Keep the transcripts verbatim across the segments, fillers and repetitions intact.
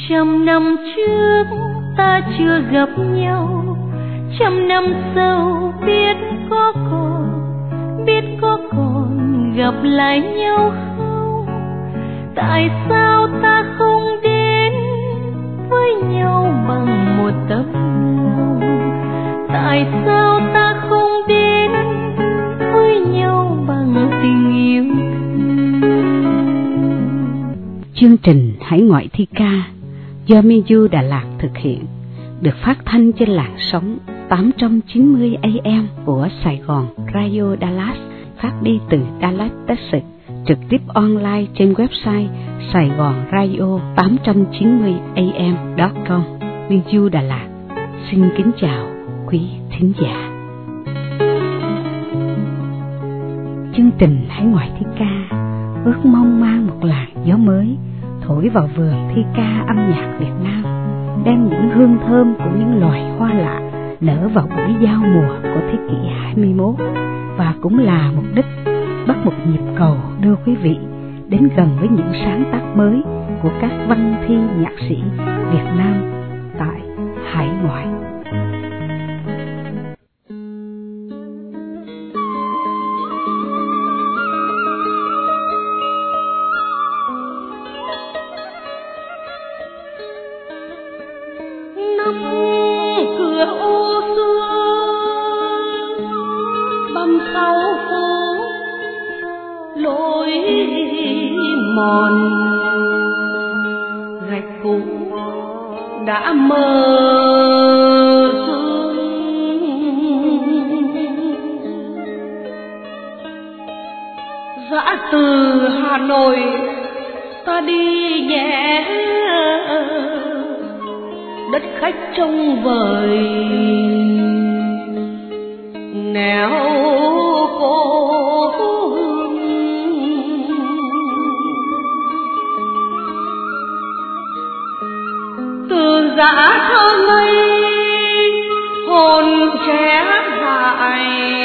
Trăm năm trước ta chưa gặp nhau, trăm năm sau biết có còn, biết có còn gặp lại nhau không? Tại sao ta không đến với nhau bằng một tấm lòng? Tại sao ta không đến với nhau bằng tình yêu thương? Chương trình Hải Ngoại Thi Ca do Minju Đà Lạt thực hiện, được phát thanh trên làn sóng tám trăm chín mươi A M của Sài Gòn Radio Dallas, phát đi từ Dallas, Texas, trực tiếp online trên website sài gòn radio tám trăm chín mươi A M chấm com. Minju Đà Lạt xin kính chào quý thính giả. Chương trình Hải Ngoại Thi Ca ước mong mang một làn gió mới thổi vào vườn thi ca âm nhạc Việt Nam, đem những hương thơm của những loài hoa lạ nở vào buổi giao mùa của thế kỷ hai mươi mốt, và cũng là mục đích bắt một nhịp cầu đưa quý vị đến gần với những sáng tác mới của các văn thi nhạc sĩ Việt Nam tại hải ngoại. Đã mơ sương dã từ Hà Nội ta đi nhẹ, đất khách trông vời nẻo cô hương. Từ dã thơ ngây hồn trẻ dại,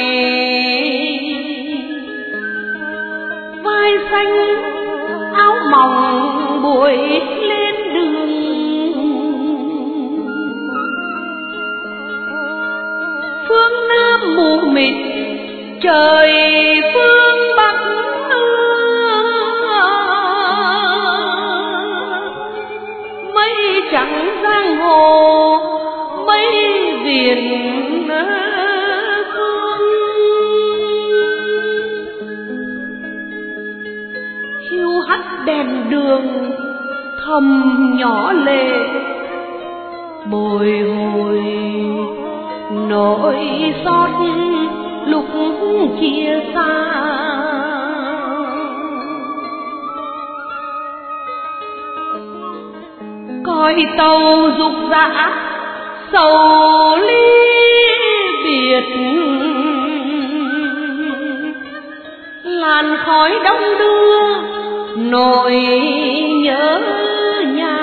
vai xanh áo mỏng buổi lên đường. Phương Nam mù mịt trời phương Bắc, mây trắng giang hồ mây viền phương. Hiu hắt đèn đường thầm nhỏ lệ, bồi hồi nỗi xót lúc chia xa. Còi tàu rục rã sầu ly biệt, làn khói đông đưa nỗi nhớ nhà.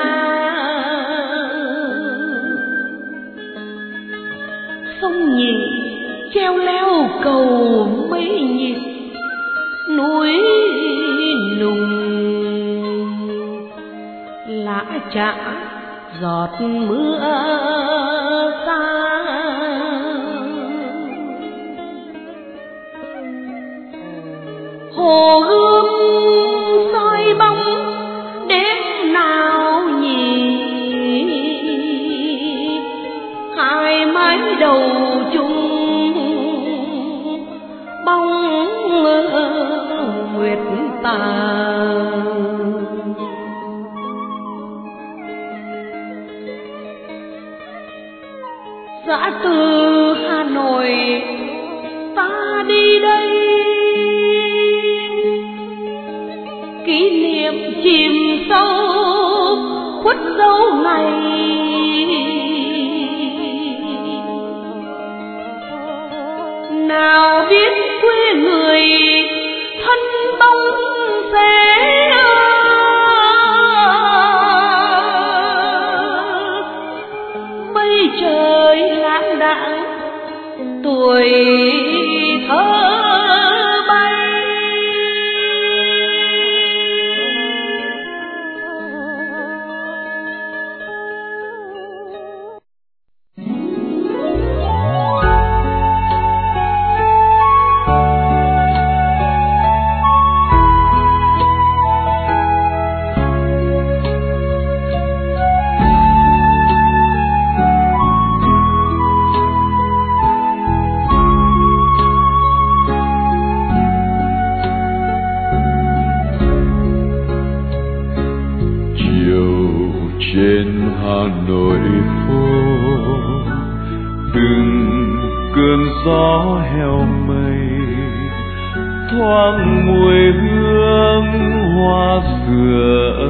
Sông nhị treo leo cầu mấy nhịp, núi nùng lã chã giọt mưa xa. Hồ Gươm soi bóng đêm nào nhỉ, hai mái đầu chung bóng nguyệt tà. Dã từ Hà Nội ta đi đây, kỷ niệm chìm sâu khuất dấu ngày. Nào biết quê người thân bóng xé, mây trời lãng đãng tuổi thơ bay. trên Hà Nội phố, từng cơn gió heo mây thoáng mùi hương hoa sữa,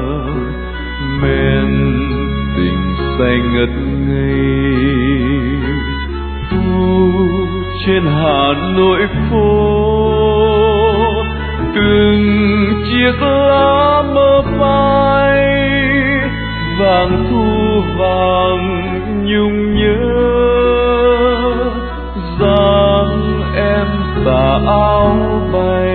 men tình say ngất ngây. Thu trên Hà Nội phố, từng chiếc lá mơ phai, vàng thu vàng nhung nhớ, dáng em tà áo bay.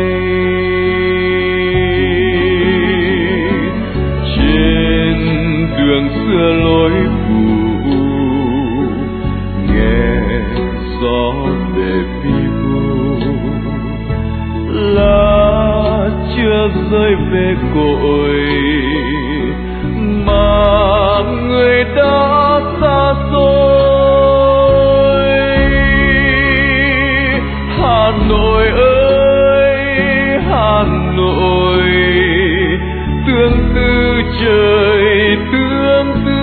Trên đường xưa lối cũ, nghe gió về phi vu, lá chưa rơi về cội mà người đã xa xôi. Hà Nội ơi Hà Nội, tương tư trời tương tư,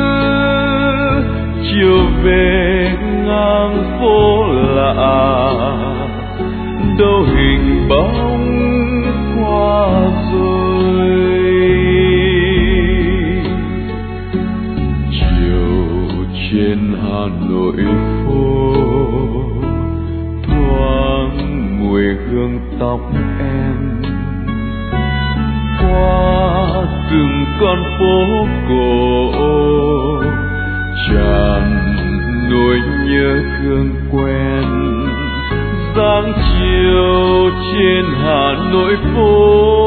chiều về ngang phố lạ, đâu hình bóng qua rồi. Chiều trên Hà Nội phố, thoáng mùi hương tóc em, qua từng con phố cổ tràn nỗi nhớ thương quen. Dáng chiều trên Hà Nội phố,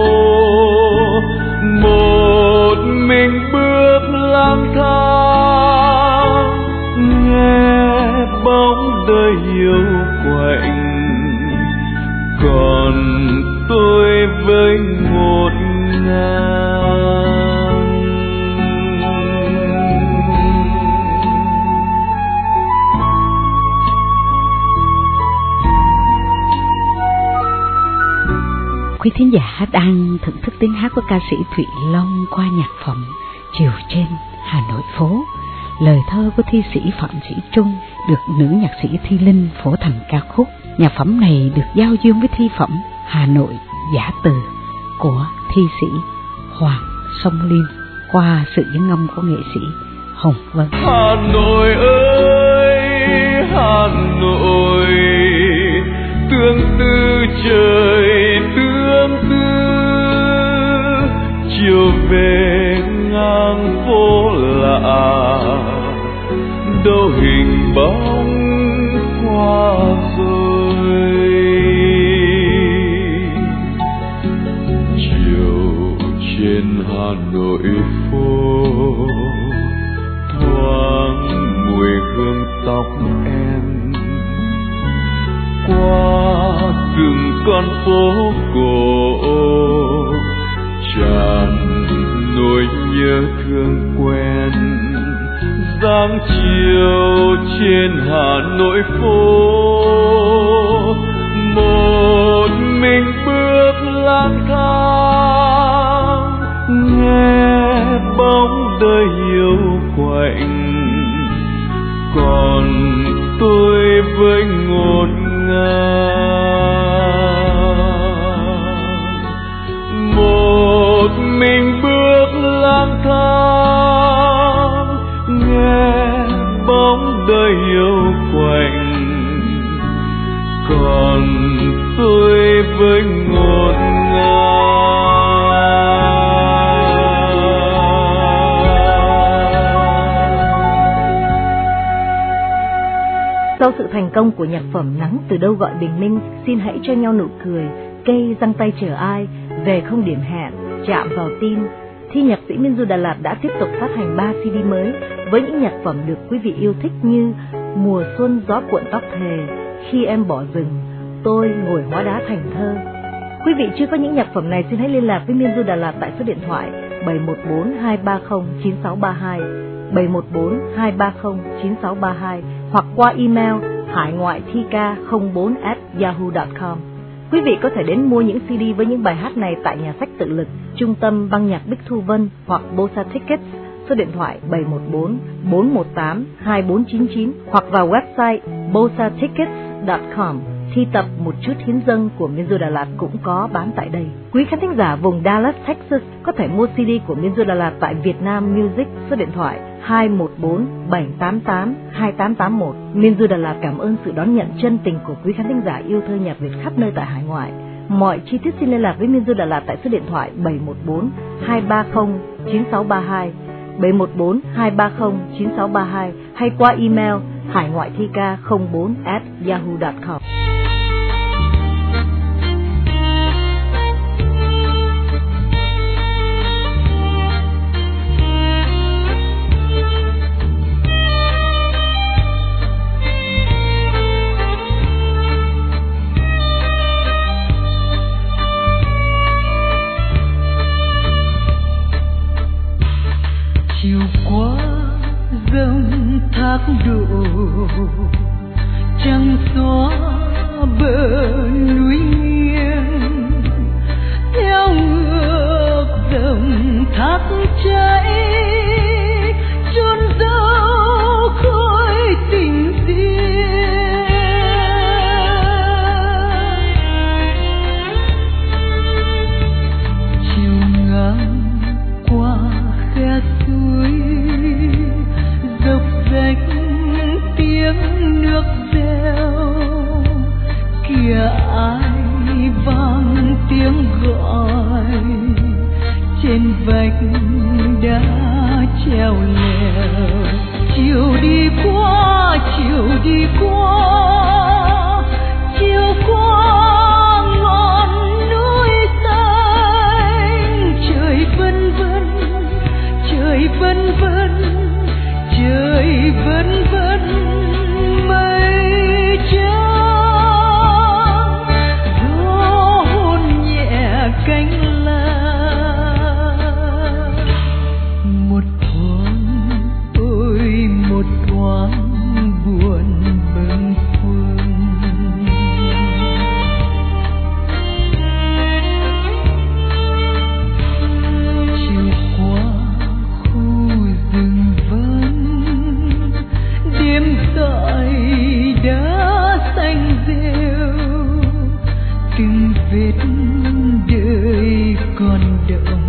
một mình bước lang thang, nghe bóng đời hiu quạnh, còn tôi với ngổn ngang. Quý thính giả đang thưởng thức tiếng hát của ca sĩ Thụy Long qua nhạc phẩm Chiều trên Hà Nội phố. Lời thơ của thi sĩ Phạm Sĩ Trung được nữ nhạc sĩ Thi Linh phổ thành ca khúc. Nhạc phẩm này được giao dương với thi phẩm Hà Nội Giả Từ của thi sĩ Hoàng Song Liên qua sự diễn ngâm của nghệ sĩ Hồng Vân. Hà Nội ơi Hà Nội, tương tư trời tương tư, chiều về ngang phố lạ, đâu hình bóng qua rồi. Chiều trên Hà Nội phố, thoáng mùi hương tóc em, qua từng con phố cổ tràn nỗi nhớ thương quen. Dáng chiều trên Hà Nội phố, một mình bước lang thang, nghe bóng đời hiu quạnh, còn tôi với ngổn ngang. Một mình bước lang thang, nghe bóng đời hiu quạnh, còn tôi với ngổn ngang. Sau sự thành công của nhạc phẩm Nắng Từ Đâu Gọi Bình Minh, Xin Hãy Cho Nhau Nụ Cười, Cây Giăng Tay Chờ Ai, Về Không Điểm Hẹn, Chạm Vào Tim, thì nhạc sĩ Minh Du Đà Lạt đã tiếp tục phát hành ba xê đê mới với những nhạc phẩm được quý vị yêu thích như Mùa Xuân Gió Cuộn Tóc Thề, Khi Em Bỏ Rừng, Tôi Ngồi Hóa Đá Thành Thơ. Quý vị chưa có những nhạc phẩm này, xin hãy liên lạc với Minh Du Đà Lạt tại số điện thoại bảy một bốn hai ba không chín sáu ba hai, bảy một bốn hai ba không chín sáu ba hai hoặc qua email hải ngoại thi ca không bốn at yahoo chấm com. Quý vị có thể đến mua những xê đê với những bài hát này tại nhà sách Tự Lực, Trung tâm Băng nhạc Bích Thu Vân hoặc Bosa Tickets, số điện thoại bảy một bốn bốn một tám hai bốn chín chín hoặc vào website bosa tickets chấm com. Thi tập Một Chút Hiến Dâng của Miền Du Đà Lạt cũng có bán tại đây. Quý khán thính giả vùng Dallas, Texas có thể mua xê đê của Miền Du Đà Lạt tại Việt Nam Music số điện thoại hai một bốn bảy tám tám hai tám tám một. Miền Du Đà Lạt cảm ơn sự đón nhận chân tình của quý khán thính giả yêu thơ nhạc Việt khắp nơi tại hải ngoại. Mọi chi tiết xin liên lạc với Miền Du Đà Lạt tại số điện thoại bảy một bốn hai ba không chín sáu ba hai, bảy một bốn hai ba không chín sáu ba hai hay qua email hải ngoại thi ca không bốn at yahoo chấm com. Chiều qua dòng thác đổ trăng xóa bờ núi nghiêng, theo ngược dòng thác chảy chôn dấu khói tình riêng. Chiều ngang qua khe suối dốc rách tiếng nước reo, kìa ai vang tiếng gọi trên vách đá treo leo. Chiều đi qua, chiều đi qua, chiều qua ngọn núi xanh. Trời vân vân, trời vân vân, trời vân vân mây trắng. Gió hôn nhẹ cánh lá, một thoáng ôi một thoáng buồn bâng khuâng. Chiều qua khu rừng vắng, đêm dọi đã xanh rêu, từng vết đời còn đọng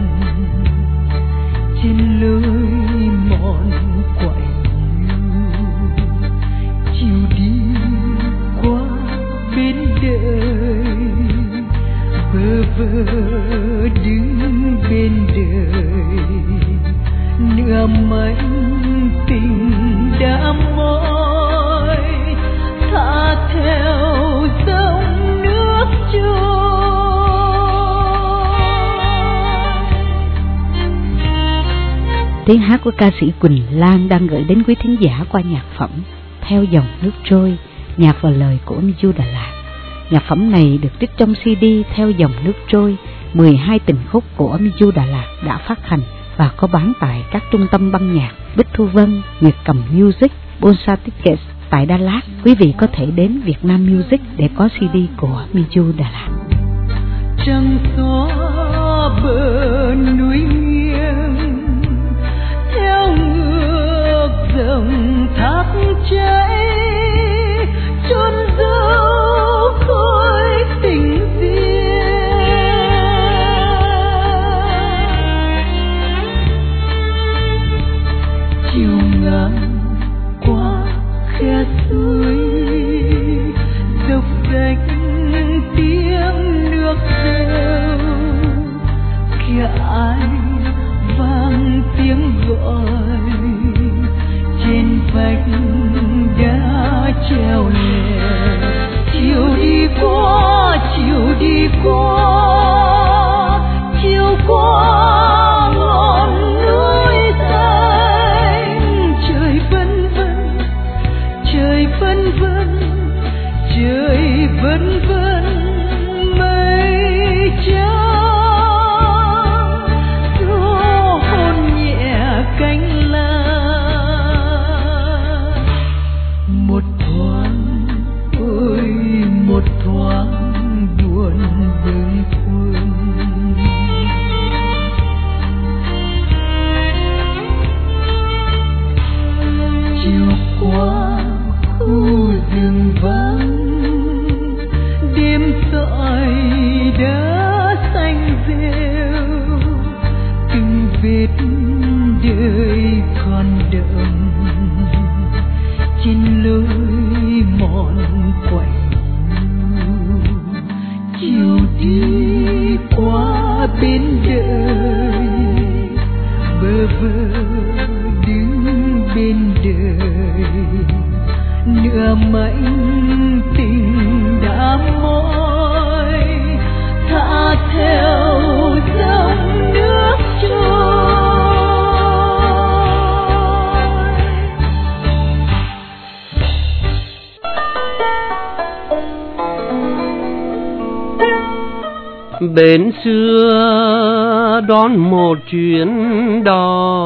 trên lối mòn quạnh hiu. Chiều đi qua bên đời, bơ vơ đứng bên đời, nửa mảnh tình đã mỏi thả theo dòng nước trôi. Tiếng hát của ca sĩ Quỳnh Lan đang gửi đến quý thính giả qua nhạc phẩm Theo Dòng Nước Trôi, nhạc và lời của Miền Du Đà Lạt. Nhạc phẩm này được trích trong xê đê Theo Dòng Nước Trôi, mười hai tình khúc của Miền Du Đà Lạt đã phát hành và có bán tại các trung tâm băng nhạc Bích Thu Vân, Nguyệt Cầm Music, Bosa Tickets tại Đà Lạt. Quý vị có thể đến Việt Nam Music để có xê đê của Miền Du Đà Lạt. Trăng xóa bờ núi nghiêng, theo ngược dòng thác chảy chôn dấu khói tình riêng. Chiều ngang qua khe suối dốc rách tiếng nước reo, kìa ai hết đời còn đợi trên lối mòn quạnh chiều đi qua bên đời bơ vơ đứng bên đời nửa mảnh tình đã mỏi thả theo dòng nước trôi. Bến xưa đón một chuyến đò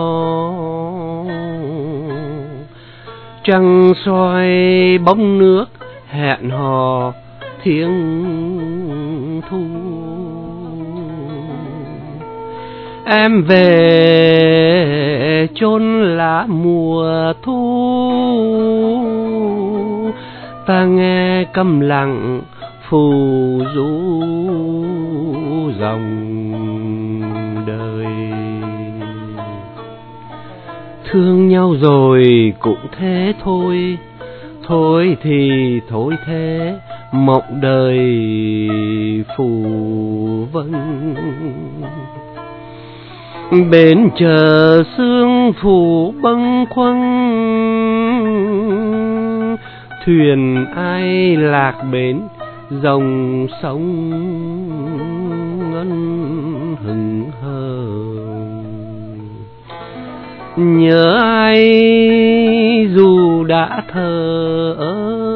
trăng soi bóng nước hẹn hò thiêng thu. Em về chốn lá mùa thu, ta nghe câm lặng phù du dòng đời. Thương nhau rồi cũng thế thôi, thôi thì thôi thế, mộng đời phù vân. Bên chờ sương phủ bâng khuâng, thuyền ai lạc bến dòng sông ngân hừng hờ. Nhớ ai dù đã thờ ơ,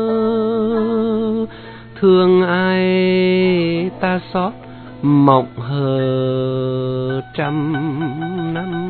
thương ai ta xót mộng hờ trăm năm.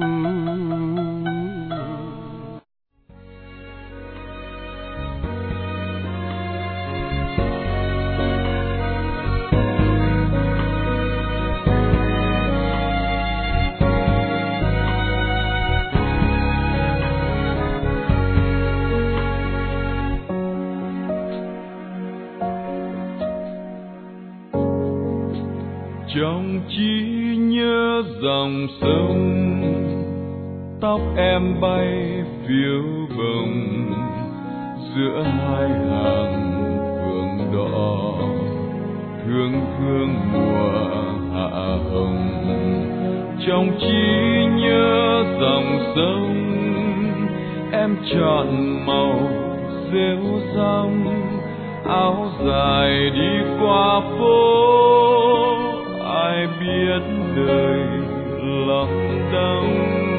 Trong trí nhớ dòng sông, tóc em bay phiêu bồng giữa hai hàng phượng đỏ, thương thương mùa hạ hồng. Trong trí nhớ dòng sông, em chọn màu rêu rong, áo dài đi qua phố. Ai biết đời lòng đau,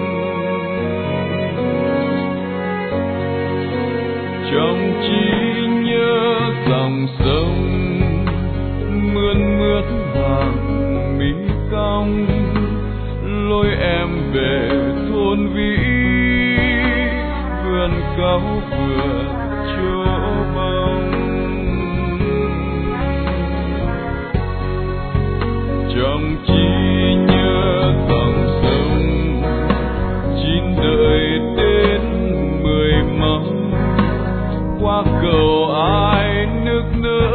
trong trí nhớ dòng sông mướn mướt vàng mi cong, lôi em về thôn vĩ vườn cau vườn chỗ bông. Trong trí nhớ dòng sông chín đời đến mười mong, qua cầu ai nức nở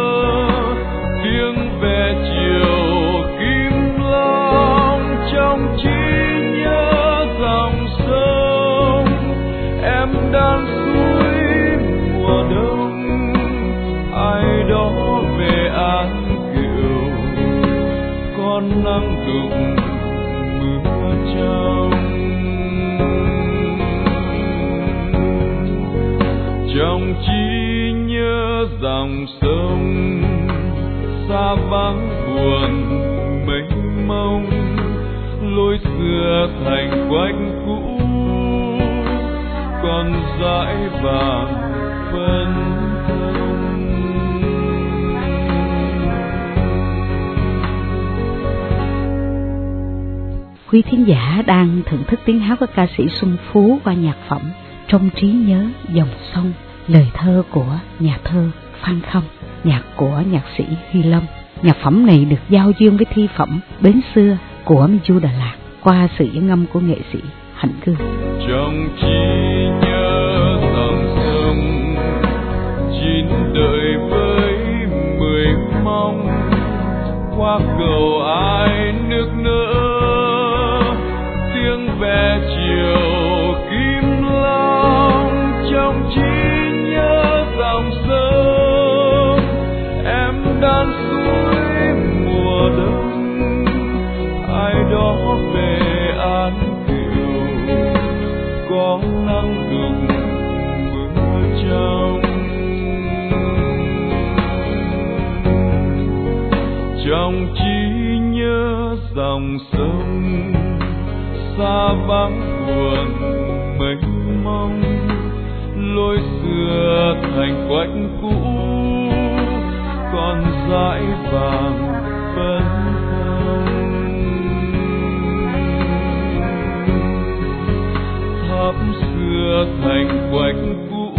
tiếng về chiều kim long. Trong trí nhớ dòng sông em đang suối mùa đông, ai đó về an nắng cùng mưa trong. Trong trí nhớ dòng sông xa vắng buồn mênh mông, lối xưa thành quanh cũ còn dãi vàng phân thân. Quý thính giả đang thưởng thức tiếng hát của ca sĩ Xuân Phú qua nhạc phẩm Trong trí nhớ dòng sông, lời thơ của nhà thơ Phan Khâm, nhạc của nhạc sĩ Huy Lâm. Nhạc phẩm này được giao duyên với thi phẩm Bến xưa của Miju Đà Lạt qua sự diễn ngâm của nghệ sĩ Hạnh Cương. Trong trí nhớ dòng sông chín đời với mười mong, qua cầu ai nước nở tiếng về chiều kim long trong trí nhớ dòng sông em đan suối mùa đông ai đó về an kiều có nắng đục mưa trong trong trí nhớ dòng sông xa vắng buồn mênh mông lối xưa thành quạnh cũ còn dãi vàng phấn hồng tháp xưa thành quạnh cũ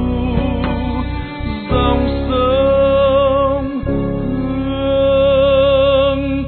dòng sông thương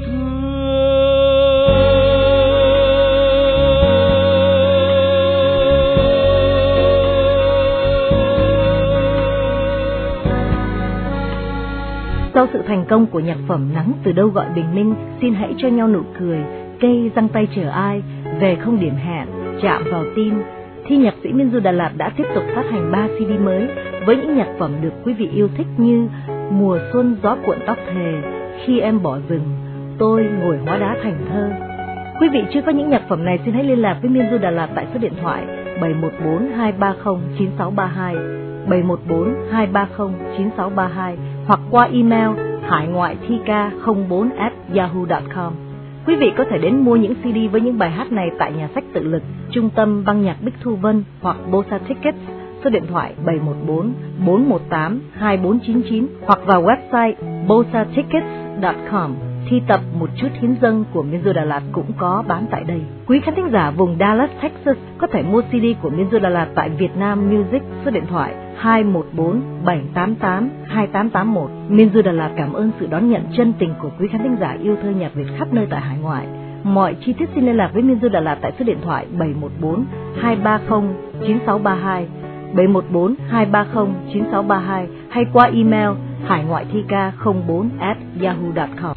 Sau sự thành công của nhạc phẩm Nắng từ đâu gọi bình minh, xin hãy cho nhau nụ cười, cây giăng tay chờ ai, về không điểm hẹn, chạm vào tim. Thi nhạc sĩ Minh Du Đà Lạt đã tiếp tục phát hành ba xê đê mới với những nhạc phẩm được quý vị yêu thích như Mùa xuân gió cuộn tóc thề, Khi em bỏ rừng, Tôi ngồi hóa đá thành thơ. Quý vị chưa có những nhạc phẩm này xin hãy liên lạc với Minh Du Đà Lạt tại số điện thoại bảy một bốn hai ba không chín sáu ba hai, bảy một bốn hai ba không chín sáu ba hai hoặc qua email hải ngoại thi ca không bốn at yahoo chấm com. Quý vị có thể đến mua những xê đê với những bài hát này tại nhà sách Tự Lực, Trung tâm Băng nhạc Bích Thu Vân hoặc Bosa Tickets, số điện thoại bảy một bốn bốn một tám hai bốn chín chín hoặc vào website bosa tickets chấm com. Thi tập Một chút hiến dâng của Minh Du Đà Lạt cũng có bán tại đây. Quý khán thính giả vùng Dallas, Texas có thể mua xê đê của Minh Du Đà Lạt tại Việt Nam Music, số điện thoại hai một bốn bảy tám tám hai tám tám một. Minh Du Đà Lạt cảm ơn sự đón nhận chân tình của quý khán thính giả yêu thơ nhạc Việt khắp nơi tại hải ngoại. Mọi chi tiết xin liên lạc với Minh Du Đà Lạt tại số điện thoại bảy một bốn hai ba không chín sáu ba hai, bảy một bốn hai ba không chín sáu ba hai hay qua email hải ngoại thi ca không bốn at yahoo chấm com.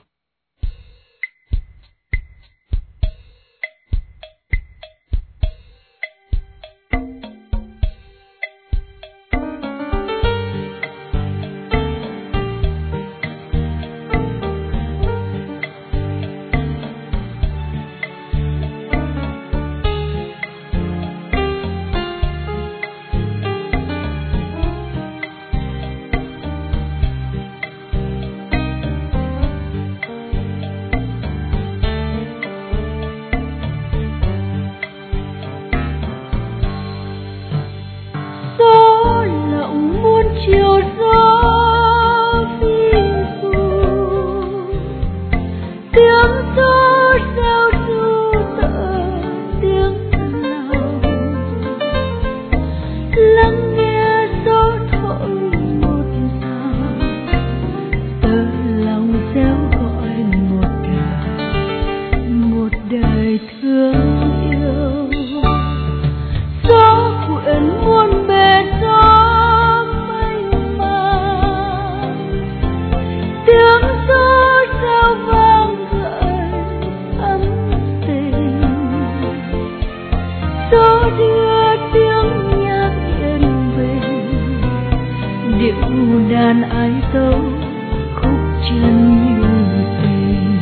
đàn ái dấu khúc chân như tình.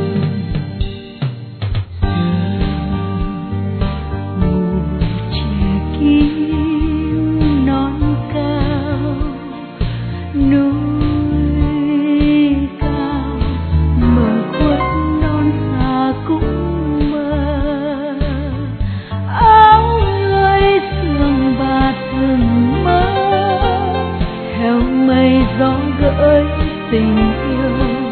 Giờ mùa trẻ kim non cao, núi cao mở khuất non xa cũng mơ. Áo người sương bạt rừng mơ, theo mây gió gợi tình yêu.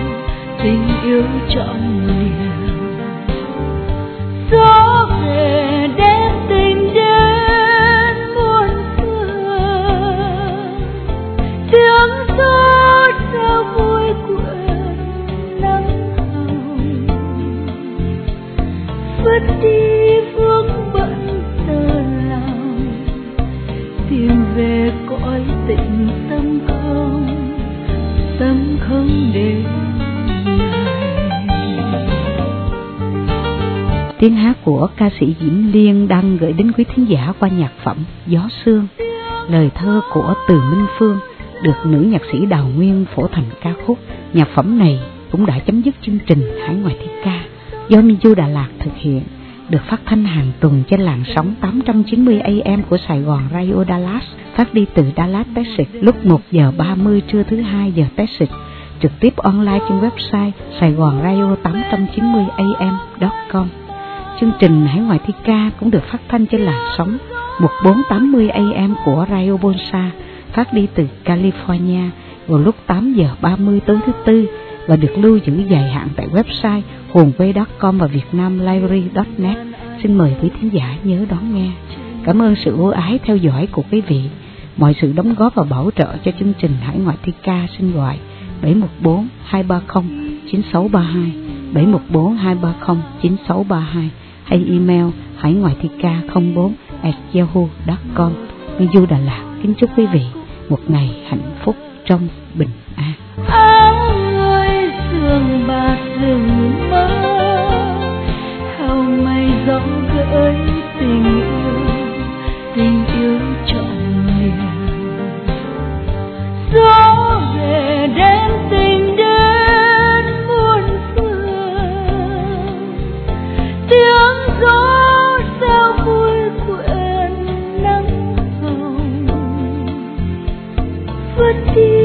của ca sĩ Diễm Liên đang gửi đến quý thính giả qua nhạc phẩm Gió Sương. Lời thơ của Từ Minh Phương được nữ nhạc sĩ Đào Nguyên phổ thành ca khúc. Nhạc phẩm này cũng đã chấm dứt chương trình Hải Ngoại Thi Ca do Minh Du Đà Lạt thực hiện, được phát thanh hàng tuần trên làn sóng tám trăm chín mươi A M của Sài Gòn Radio Dallas, phát đi từ Dallas, Texas lúc một giờ ba mươi trưa thứ hai giờ Texas, trực tiếp online trên website Sài Gòn Radio tám trăm chín mươi A M chấm com. Chương trình Hải Ngoại Thi Ca cũng được phát thanh trên làn sóng một bốn tám mươi A M của Radio Bonsa, phát đi từ California vào lúc tám giờ ba mươi tối thứ tư và được lưu giữ dài hạn tại website huonquay chấm com và vietnamlibrary chấm net. Xin mời quý thính giả nhớ đón nghe. Cảm ơn sự ưu ái theo dõi của quý vị. Mọi sự đóng góp và bảo trợ cho chương trình Hải Ngoại Thi Ca xin gọi bảy một bốn hai ba không chín sáu ba hai, bảy một bốn hai ba không chín sáu ba hai hay email hải ngoại thi ca không bốn a yahoo chấm com. Minh Du Đà Lạt kính chúc quý vị một ngày hạnh phúc trong bình an. Áo ơi sương bạc rừng mơ, hào mây gió gợi tình yêu, tình yêu trọn miền. Gió về đem tình đến muôn phương, tiếng gió reo vui quyện nắng hồng. Vất đi